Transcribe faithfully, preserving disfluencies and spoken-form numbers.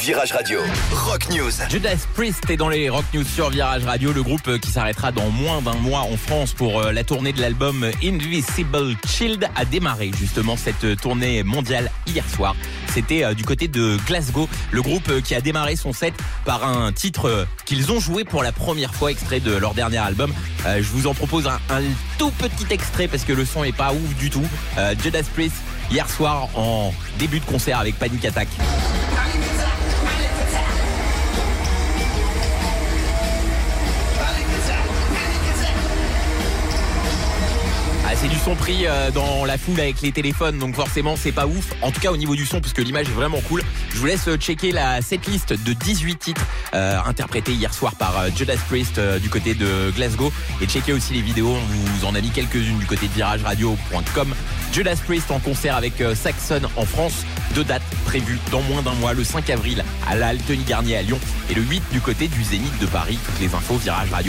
Virage Radio, Rock News. Judas Priest est dans les Rock News sur Virage Radio, le groupe qui s'arrêtera dans moins d'un mois en France pour la tournée de l'album Invisible Child a démarré justement cette tournée mondiale hier soir. C'était du côté de Glasgow, le groupe qui a démarré son set par un titre qu'ils ont joué pour la première fois, extrait de leur dernier album. Euh, je vous en propose un, un tout petit extrait parce que le son est pas ouf du tout. Euh, Judas Priest hier soir en début de concert avec Panic Attack. C'est du son pris dans la foule avec les téléphones, donc forcément c'est pas ouf, en tout cas au niveau du son, parce que l'image est vraiment cool. Je vous laisse checker la setlist de dix-huit titres euh, interprétés hier soir par euh, Judas Priest euh, du côté de Glasgow, et checker aussi les vidéos, on vous en a mis quelques-unes du côté de virage radio point com. Judas Priest en concert avec euh, Saxon en France, deux dates prévues dans moins d'un mois, le cinq avril à la Halle Tony Garnier à Lyon et le huit du côté du Zénith de Paris. Toutes les infos Virage Radio.